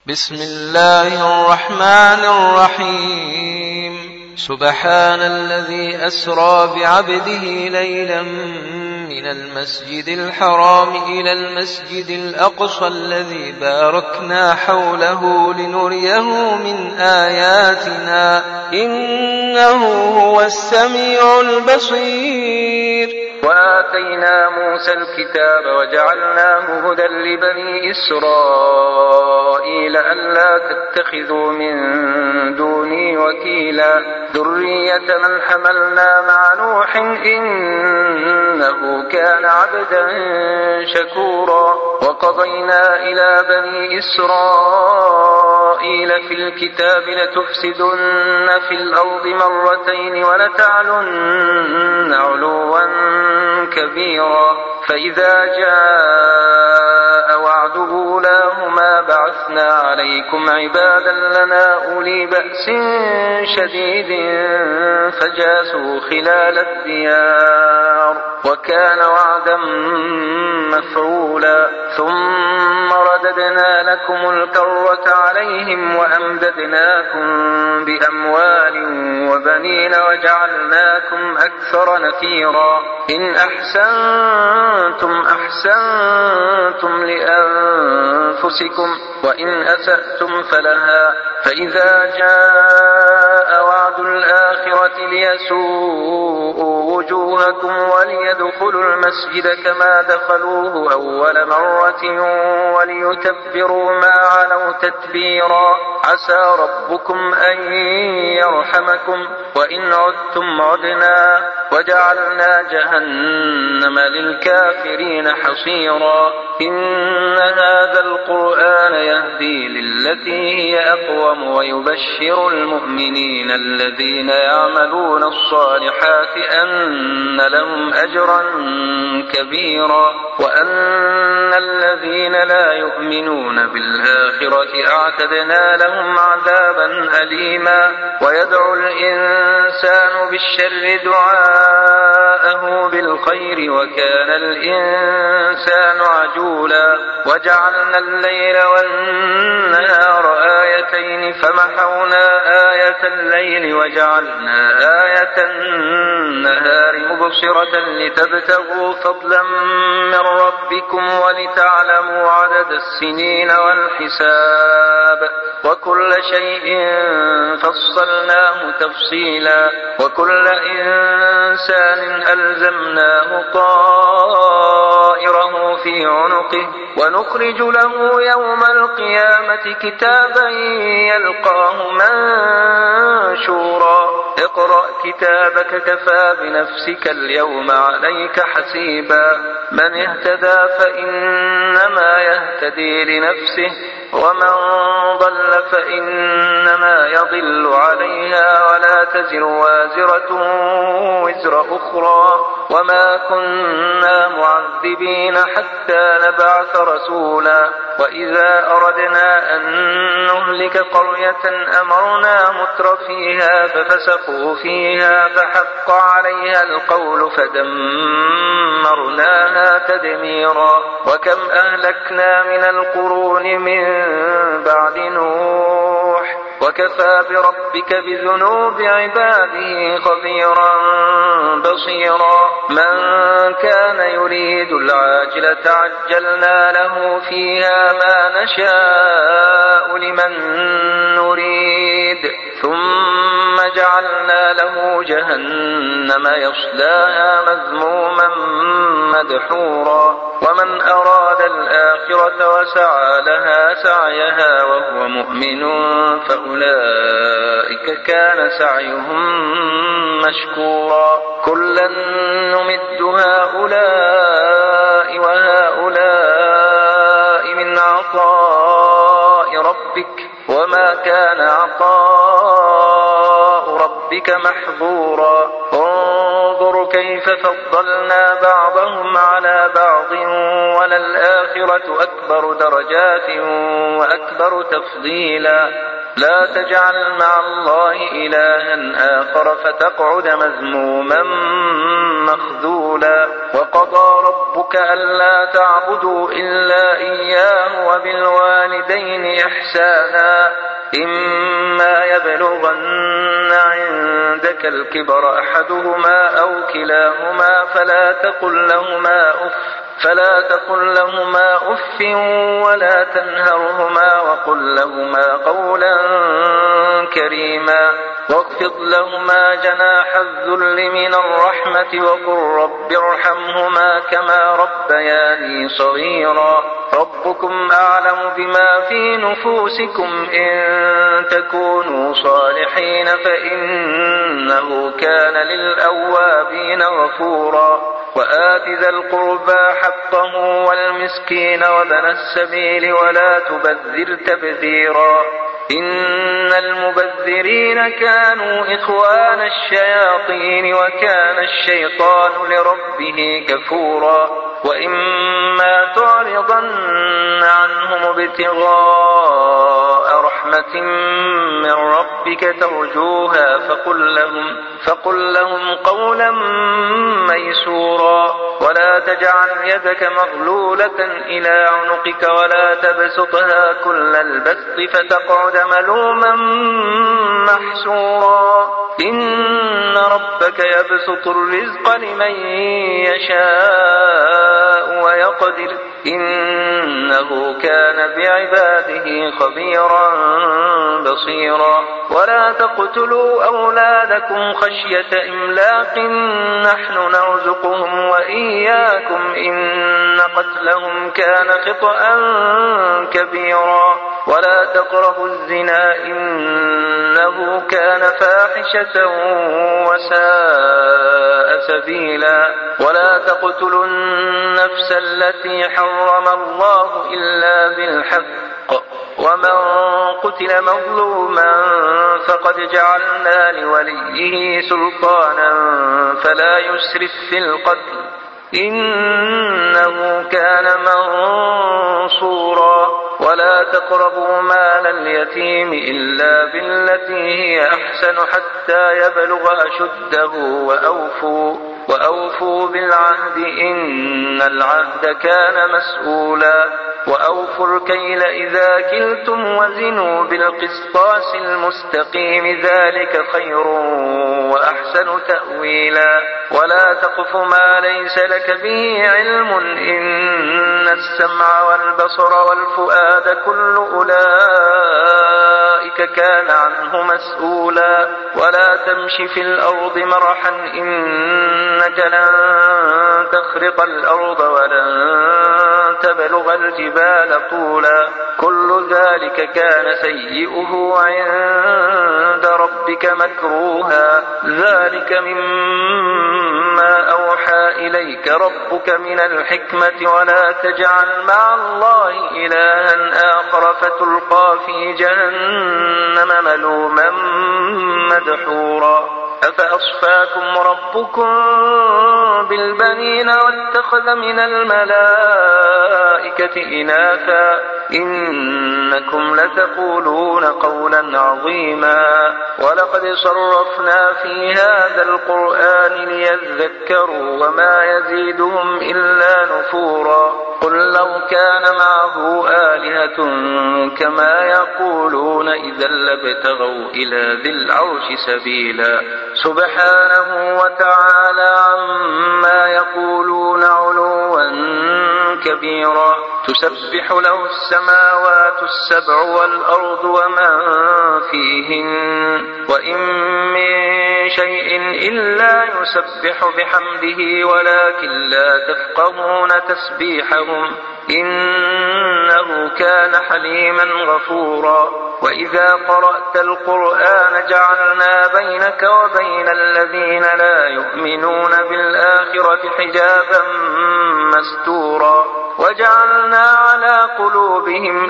بسم الله الرحمن الرحيم. سبحان الذي أسرى بعبده ليلا من المسجد الحرام إلى المسجد الأقصى الذي باركنا حوله لنريه من آياتنا إنه هو السميع البصير. وآتينا موسى الكتاب وجعلناه هدى لبني إسرائيل ألا تتخذوا من دوني وكيلا ذرية من حملنا مع نوح إنه كان عبدا شكورا. وقضينا إلى بني إسرائيل في الكتاب لتفسدن في الأرض مرتين ولتعلن علوا كبيرا. فإذا جاء وعد أولاهما بعثنا عليكم عبادا لنا أولي بأس شديد فجاسوا خلال الديار وكان وعدا مفعولا. ثم رددنا لكم الكرة عليهم وأمددناكم بأموال وبنين وجعلناكم أكثر نفيرا. إن أحسنتم لأنفسكم وإن أسأتم فلها. فإذا جاء وعد الآخرة ليسوءوا وجوهكم وليدخلوا المسجد كما دخلوه أول مرة وليتبروا ما علوا تتبيرا. عسى ربكم أن يرحمكم وإن عدتم عدنا وجعلنا جهنم للكافرين حصيرا. إن هذا القرآن يهدي للتي هي أقوم ويبشر المؤمنين الذين يعملون الصالحات أن لهم أجرا كبيرا وأن الذين لا يؤمنون بالآخرة أعتدنا لهم عذابا أليما. ويدعو الإنسان بالشر دعاءه بالخير وكان الإنسان عجولا. وجعلنا الليل والنهار آيتين فمحونا آية الليل وجعلنا آية النهار مبصرة لتبتغوا فضلا من ربكم ولتعلموا عدد السنين والحساب وكل شيء فصلناه تفصيلا. وكل إنسان ألزمناه طائره في عنقه ونخرج له يوم القيامة كتابا يلقاه منشورا. اقرأ كتابك كفى بنفسك اليوم عليك حسيبا. من اهتدى فإنما يهتدي لنفسه ومن ضل فإنما يضل عليها ولا تزر وازرة وزر أخرى وما كنا معذبين حتى نبعث رسولا. وإذا أردنا أن نهلك قرية أمرنا متر فيها ففسقوا فيها فحق عليها القول فدمرناها تدميرا. وكم أهلكنا من القرون من بعد نوح وكفى بربك بذنوب عباده خبيرا بصيرا. من كان يريد العاجلة عجلنا له فيها ما نشاء لمن نريد ثم جعلنا له جهنم يصلاها مذموما مدحورا. ومن أراد الآخرة وسعى لها سعيها وهو مؤمن فأولئك كان سعيهم مشكورا. كلا نمد هؤلاء وهؤلاء من عطاء ربك وما كان عطاء ربك محظورا. انظر كيف فضلنا بعضهم على بعض وللآخرة أكبر درجات وأكبر تفضيلا. لا تجعل مع الله إلها آخر فتقعد مذموما مخذولا. وقضى ربك ألا تعبدوا إلا إياه وبالوالدين إحسانا إما يبلغن عندك الكبر أحدهما أو كلاهما فلا تقل لهما أف ولا تنهرهما وقل لهما قولا كريما واخفض لهما جناح الذل من الرحمة وقل رب ارحمهما كما ربياني صغيرا. ربكم أعلم بما في نفوسكم إن تكونوا صالحين فإنه كان للأوابين غفورا. وآت ذا القربى حقه والمسكين وابن السبيل ولا تبذر تبذيرا إن المبذرين كانوا إخوان الشياطين وكان الشيطان لربه كفورا. وإما تعرضن عنهم ابتغاء رحمة من ربك ترجوها فقل لهم قولا ميسورا. ولا تجعل يدك مغلولة إلى عنقك ولا تبسطها كل البسط فتقعد ملوما محسورا. إن ربك يبسط الرزق لمن يشاء ويقدر إنه كان بعباده خبيرا بصيرا. ولا تقتلوا أولادكم خشية إملاق نحن نرزقهم وإياكم إن قتلهم كان خطأ كبيرا. ولا تقربوا الزنا إنه كان فاحشة وساء سبيلا. ولا تقتلوا النفس التي حرم الله إلا بالحق ومن قتل مظلوما فقد جعلنا لوليه سلطانا فلا يسرف في القتل إنه كان منصورا. ولا تقربوا مال اليتيم إلا بالتي هي أحسن حتى يبلغ أشده وأوفوا بالعهد إن العهد كان مسؤولا. وأوفوا الكيل إذا كلتم وزنوا بالقسطاس المستقيم ذلك خير وأحسن تأويلا. ولا تقف ما ليس لك به علم إن السمع والبصر والفؤاد كل أولئك كان عنه مسؤولا. ولا تمش في الأرض مرحا إنك لن تخرق الأرض ولن تبلغ الجبال طولا كل ذلك كان سيئه عند ربك مكروها. ذلك مما أوحى إليك ربك من الحكمة. ولا تجعل مع الله إلها آخر فتلقى في جهنم ملوما مدحورا. أفأصفاكم ربكم بالبنين واتخذ من الملائكة إناثا إنكم لتقولون قولا عظيما. ولقد صرفنا في هذا القرآن ليذكروا وما يزيدهم إلا نفورا. قل لو كان معه آلهة كما يقولون إذا لابتغوا إلى ذي العرش سبيلا. سبحانه وتعالى عما يقولون علوا كبيرا. تسبح له السماوات السبع والأرض ومن فيهن وإن من شيء إلا يسبح بحمده ولكن لا تفقهون تسبيحهم إنه كان حليما غفورا. وإذا قرأت القرآن جعلنا بينك وبين الذين لا يؤمنون بالآخرة حجابا مستورا. وجعلنا على قلوبهم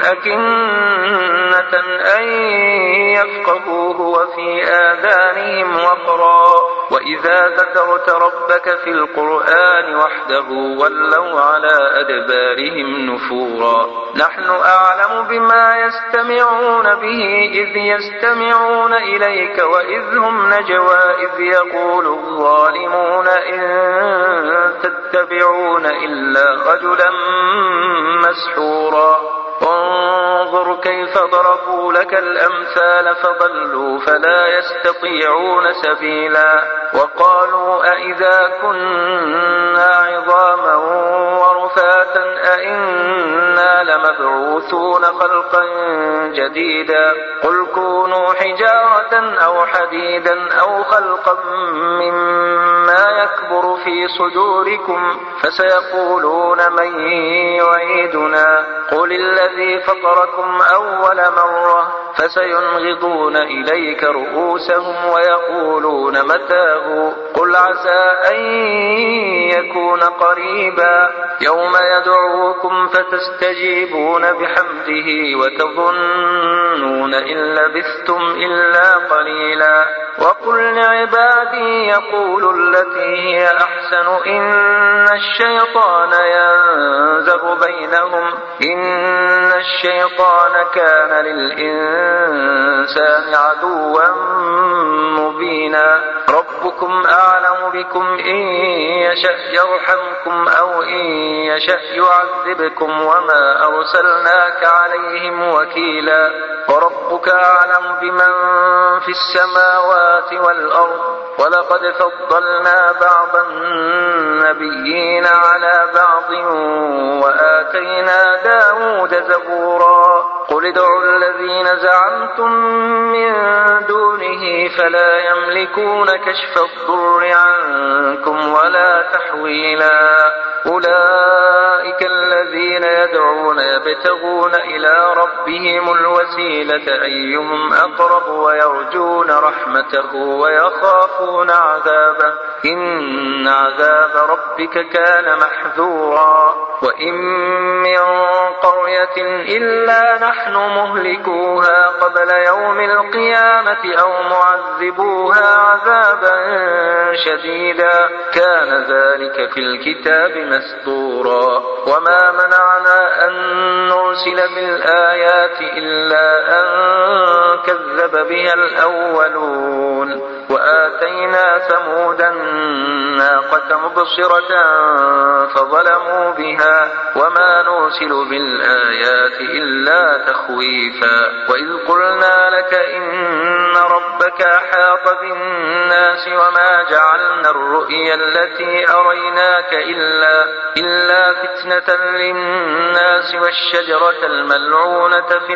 أكنة أن يفقهوه وفي آذانهم وقرا وإذا ذكرت ربك في القرآن وحده ولوا على أدبارهم نفورا نحن أعلم بما يستمعون به إذ يستمعون إليك وإذ هم نجوى إذ يقول الظالمون إن تتبعون إلا رجلا مسحورا وانظر كيف ضربوا لك الأمثال فضلوا فلا يستطيعون سبيلا وقالوا أئذا كنا عظاما ورفاتا أئنا لمبعوثون خلقا جديدا قل كونوا حجارة أو حديدا أو خلقا مما يكبر في صدوركم فسيقولون من يعيدنا قل الذي فطركم أول مرة فسينغضون إليك رؤوسهم ويقولون متاه قل عسى أن يكون قريبا يوم يدعوكم فتستجيبون بحمده وتظنون إن لبثتم إلا قليلا وقل لعبادي يقولوا التي هي أحسن إن الشيطان ينزغ بينهم إن الشيطان كان للإنسان عدوا مبينا ربكم أعلم بكم إن يشأ يرحمكم أو إن يشأ يعذبكم وما أرسلناك عليهم وكيلا وربك أعلم بمن في السماوات والأرض ولقد فضلنا بعض النبيين على بعض وآتينا داود زبورا قل ادعوا الذين زعمتم من دونه فلا يملكون كشف الضر عنكم ولا تحويلا أولئك الذين يدعون يبتغون إلى ربهم الوسيلة أيهم أقرب ويرجون رحمته ويخافون عذابه إن عذاب ربك كان محذورا وإن من قرية إلا نحن مهلكوها قبل يوم القيامة أو معذبوها عذابا شديدا كان ذلك في الكتاب مسطورا وما منعنا أن نرسل بالآيات إلا أن كذب بها الأولون وآتينا ثمود الناقة مبصرة فظلموا بها وما نرسل بالآيات إلا تخويفا وإذ قلنا لك إن ربك أحاط بالناس وما جعلنا الرؤيا التي أريناك إلا فتنة للناس والشجرة الملعونة في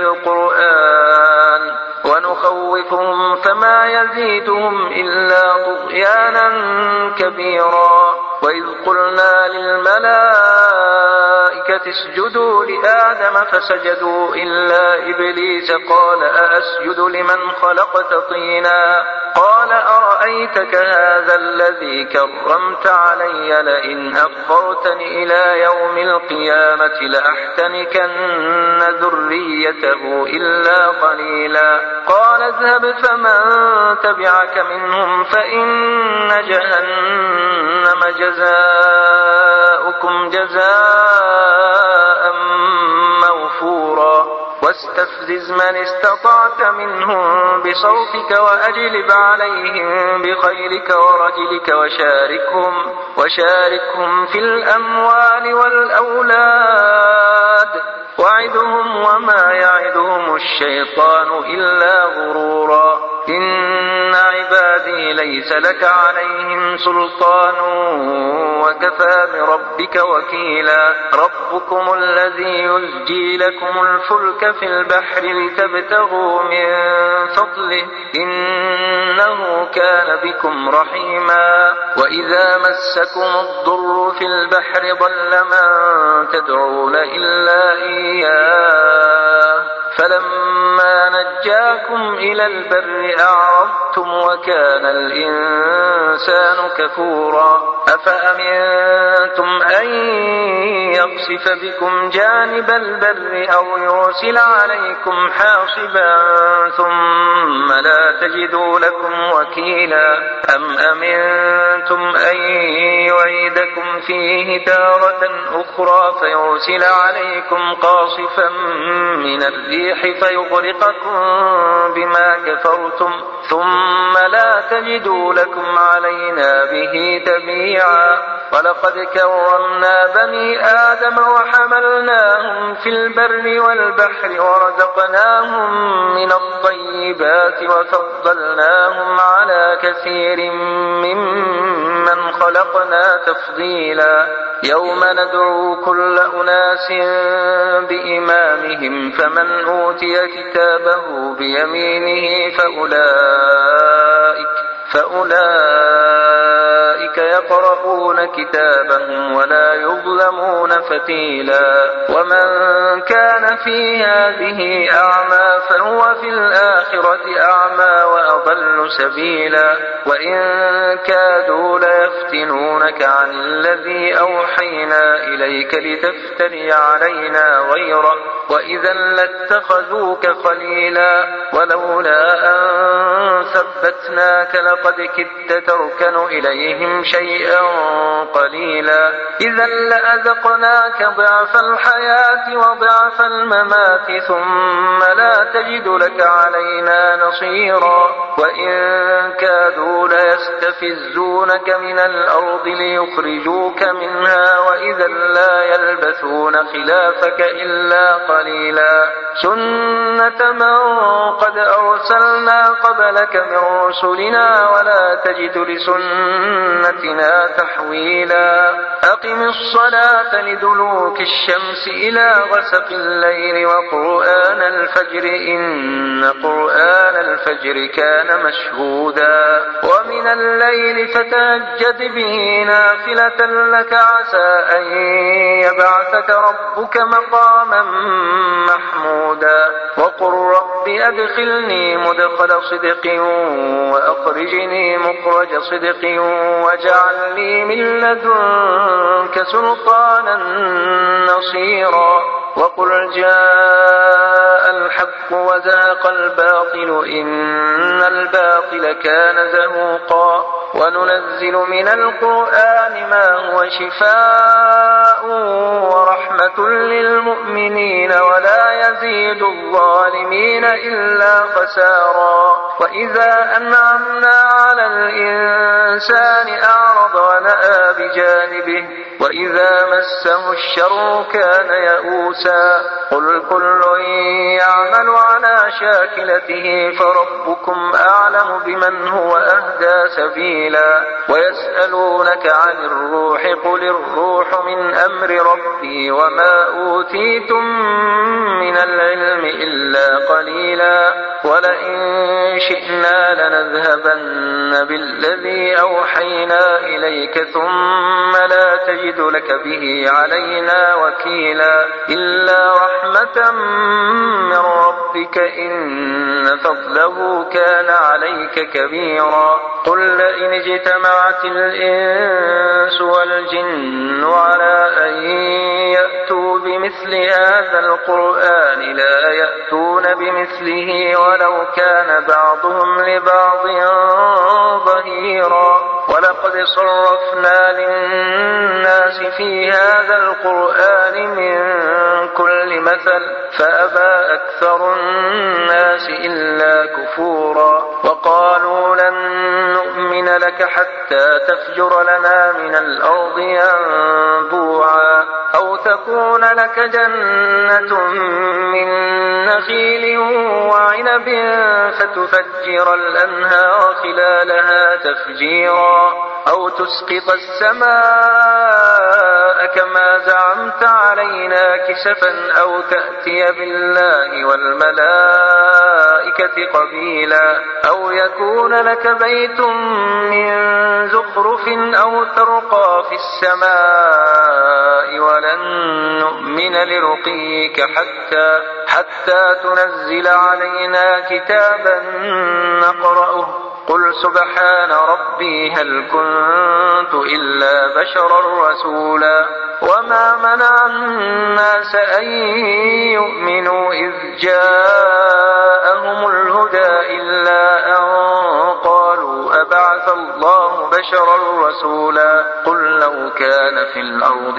القرآن ونخوفهم فما يزيدهم إلا طغيانا كبيرا وإذ قلنا للملائكة اسجدوا لآدم فسجدوا إلا إبليس قال أأسجد لمن خلقت طينا قال أرأيتك هذا الذي كرمت علي لئن أخرتني إلى يوم القيامة لأحتنكن ذريته إلا قليلا قال اذهب فمن تبعك منهم فإن جهنم جزاؤكم جزاء موفورا واستفزز من استطعت منهم بصوتك وأجلب عليهم بخيلك ورجلك وشاركهم في الأموال والأولاد وعدهم وما يعدهم الشيطان إلا غرورا إن عبادي ليس لك عليهم سلطان وكفى بربك وكيلا ربكم الذي يزجي لكم الفلك في البحر لتبتغوا من فضله إنه كان بكم رحيما وإذا مسكم الضر في البحر ضل من تدعون إلا إياه فلما نجاكم إلى البر أعرضتم وكان الإنسان كفورا أفأمنتم أن يقصف بكم جانب البر أو يرسل عليكم حاصبا ثم لا تجدوا لكم وكيلا أم أمنتم أن يعيدكم فيه تارة أخرى فيرسل عليكم قاصفا من الريح فيغرقكم بما كفرتم ثم لا تجدوا لكم علينا به تبيعا ولقد كرمنا بني آدم وحملناهم في البر والبحر ورزقناهم من الطيبات وفضلناهم على كثير ممن خلقنا تفضيلا يوم ندعو كل أناس بإمامهم فمن أوتي كتابه بيمينه فأولئك يقرؤون كتابهم ولا يظلمون فتيلا ومن كان في هذه أعمى فهو في الآخرة أعمى وأضل سبيلا وإن كادوا ليفتنونك عن الذي أوحينا إليك لتفتري علينا غيره وإذا لاتخذوك خليلا ولولا أن ثبتناك لقد كدت تركن إليهم شيئا قليلا إذا لأذقناك ضعف الحياة وضعف الممات ثم لا تجد لك علينا نصيرا وإن كادوا ليستفزونك من الأرض ليخرجوك منها وإذا لا يلبثون خلافك إلا قليلا سنة من قد أرسلنا قبلك من رسلنا ولا تجد لسنتنا تحويلا أقم الصلاة لدلوك الشمس إلى غسق الليل وقرآن الفجر إن قرآن الفجر كان مشهودا ومن الليل فتهجد به نافلة لك عسى أن يبعثك ربك مقاما محمودا وقل رب أدخلني مدخل صدق وأخرجني مخرج صدق واجعل لي من لدنك سلطانا نصيرا وقل جاء الحق وزهق الباطل إن الباطل كان زهوقا وننزل من القرآن ما هو شفاء ورحمة للمؤمنين ولا يزيد الظالمين إلا خسارا وإذا أنعمنا على الإنسان أعرض ونأى بجانبه وإذا مسه الشر كان يئوسا قل كل يعمل على شاكلته فربكم أعلم بمن هو أهدى سبيلا ويسألونك عن الروح قل الروح من أمر ربي وما أوتيتم من العلم إلا قليلا ولئن شئنا لنذهبن بالذي أوحينا إليك ثم لا تجد لك به علينا وكيلا إلا رحمة من ربك إن فضله كان عليك كبيرا قل لئن اجتمعت الإنس والجن على أن يأتوا بمثل هذا القرآن لا يأتون بمثله ولو كان بعضهم لبعض ظهيرا ولقد صرفنا للناس في هذا القرآن من كل مثل فأبى أكثر الناس إلا كفورا وقالوا لن نؤمن لك حتى تفجر لنا من الأرض ينبوعا أو تكون لك جنة من نخيل وعنب فتفجر الأنهار خلالها تفجيرا أو تسقط السماء كما زعمت علينا كسفا أو تأتي بالله والملائكة قبيلا أو يكون لك بيت من زخرف أو ترقى في السماء ولن نؤمن لرقيك حتى تنزل علينا كتابا نقرأه قل سبحان ربي هل كنت إلا بشرا رسولا وما منع الناس أن يؤمنوا إذ جاءهم الهدى إلا أن بشرا رسولا قل لو كان في الأرض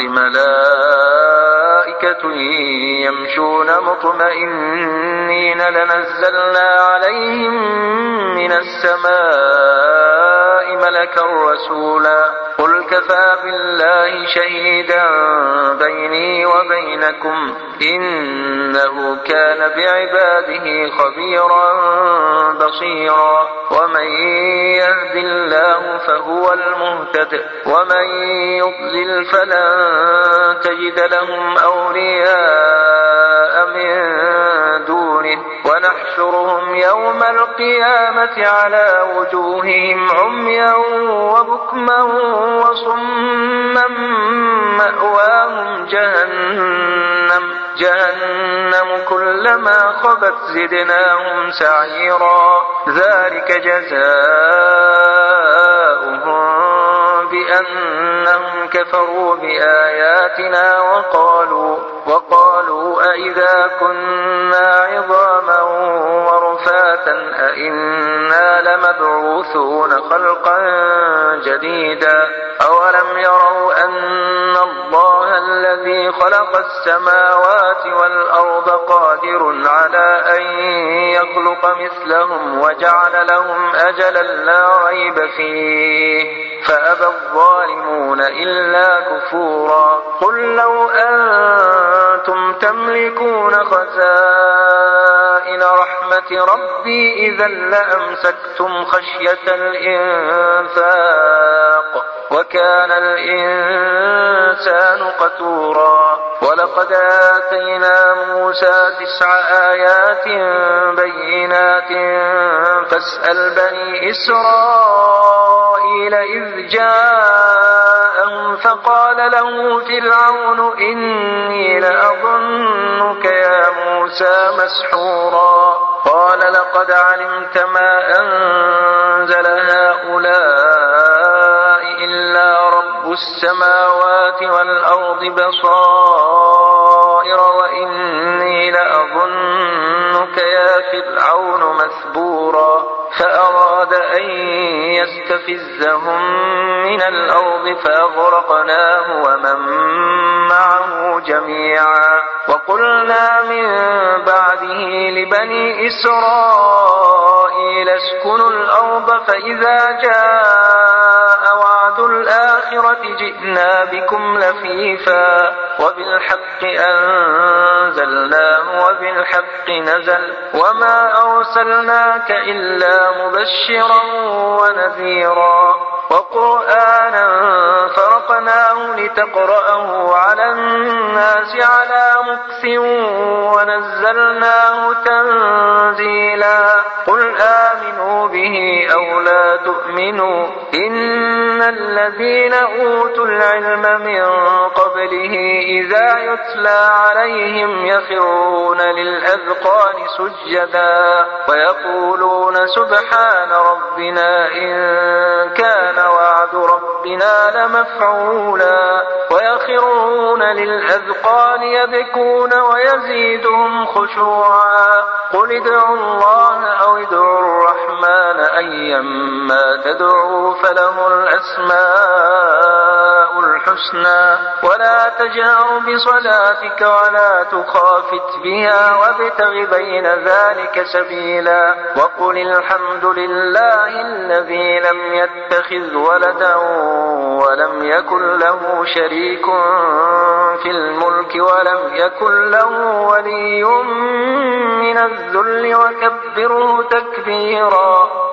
ملائكة يمشون مطمئنين لنزلنا عليهم من السماء ملكا رسولا قل كفى بالله شهيدا بيني وبينكم إنه كان بعباده خبيرا بصيرا ومن يهد الله فهو المهتد ومن يضلل فلن تجد لهم أولياء من دونه ونحشرهم يوم القيامة على وجوههم عميا وبكما وصما مأواهم جهنم كلما خبت زدناهم سعيرا ذلك جزاؤهم بأنهم كفروا بآياتنا وقالوا أئذا كنا عظاما ورفاتا أئنا لمبعوثون خلقا جديدا أولم يروا أن الله الذي خلق السماوات والأرض قادر على أن يخلق مثلهم وجعل لهم أجلا لا ريب فيه فأبى الظالمون إلا كفورا قل لو أنتم تملكون خزائن رحمة ربي إذا لأمسكتم خشية الإنفاق وكان الإنسان قتورا ولقد آتينا موسى 9 آيات بينات فاسأل بني إسرائيل إذ جاءهم فقال له فرعون إني لأظنك يا موسى مسحورا قال لقد علمت ما أنزل هؤلاء إلا رب السماوات والأرض بصائر وإني لأظنك يا فرعون مثبورا فأراد أن يستفزهم من الأرض فأغرقناه ومن معه جميعا وقلنا من بعده لبني إسرائيل اسكنوا الأرض فإذا جاء وعد الآخرة جئنا بكم لفيفا وبالحق أنزلناه وبالحق نزل وما أرسلناك إلا مبشرا ونذيرا وقرآنا فرقناه لتقرأه على الناس على مكث ونزلناه تنزيلا قل آمنوا به أو لا تؤمنوا إن الذين أوتوا العلم من قبله إذا يتلى عليهم يخرون للأذقان سجدا ويقولون سبحان ربنا إن كان وعد ربنا لمفعولا ويخرون للأذقان يبكون ويزيدهم خشوعا قل ادعوا الله أو ادعوا الرحمن أيما تدعوا فله الأسماء الحسنى ولا تجهر بصلاتك ولا تخافت بها وابتغ بين ذلك سبيلا وقل الحمد لله الذي لم يتخذ ولدا ولم يكن له شريك في الملك ولم يكن له ولي من الذل وكبره تكبيرا